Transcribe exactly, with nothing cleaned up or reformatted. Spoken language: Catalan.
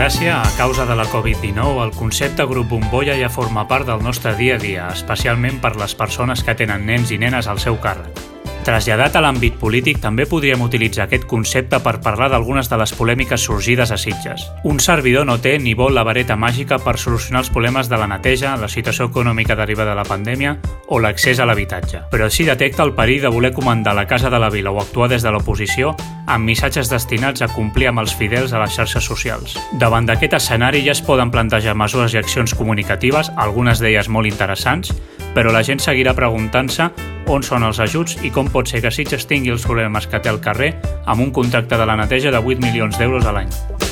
desgràcia, a causa de la covid dinou, el concepte grup bombolla ja forma part del nostre dia a dia, especialment per les persones que tenen nens i nenes al seu càrrec. Traslladat a l'àmbit polític, també podríem utilitzar aquest concepte per parlar d'algunes de les polèmiques sorgides a Sitges. Un servidor no té ni vol la vareta màgica per solucionar els problemes de la neteja, la situació econòmica derivada de la pandèmia o l'accés a l'habitatge. Però sí detecta el perill de voler comandar la Casa de la Vila o actuar des de l'oposició amb missatges destinats a complir amb els fidels a les xarxes socials. Davant d'aquest escenari ja es poden plantejar mesures i accions comunicatives, algunes d'elles molt interessants, però la gent seguirà preguntant-se on són els ajuts i com pot ser que Sitges tingui els problemes que té al carrer amb un contracte de la neteja de vuit milions d'euros a l'any.